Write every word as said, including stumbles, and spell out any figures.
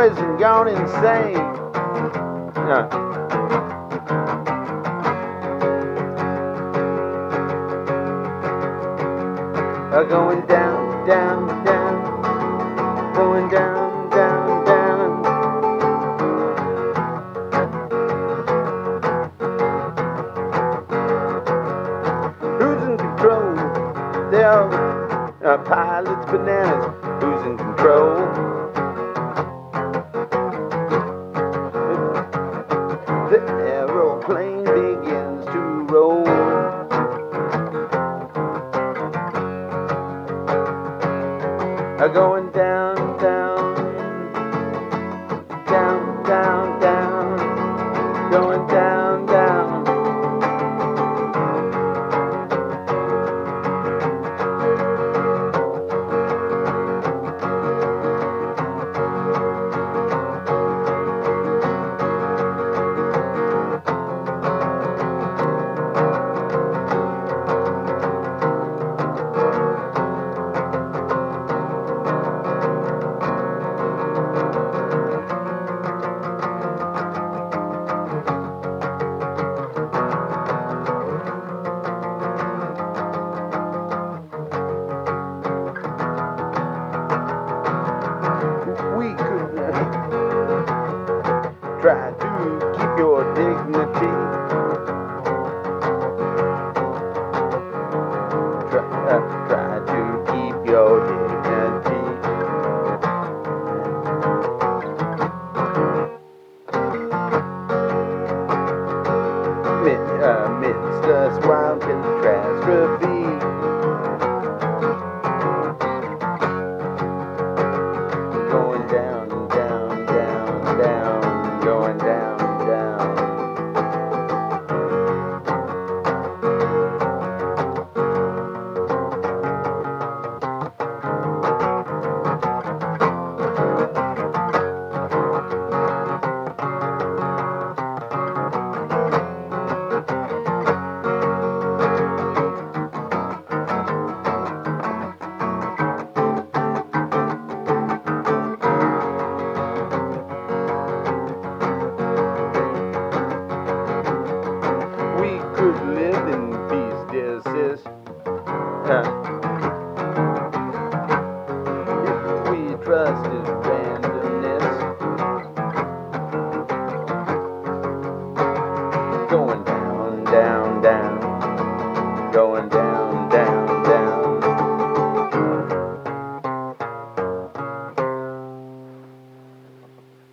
boys and gone insane. Yeah. Uh, going down, down, down, going down, down, down. Who's in control? They are uh, pilots, bananas. Who's in control? The aeroplane begins to roll. Uh, going down, down, down, down, down, going down, down. We could uh, try to keep your dignity. Try, uh, try to keep your dignity. Mid, uh, midst us wild catastrophe. Going down, down, down, down, going down, down. We could live in peace, dear sis. Uh, if we trusted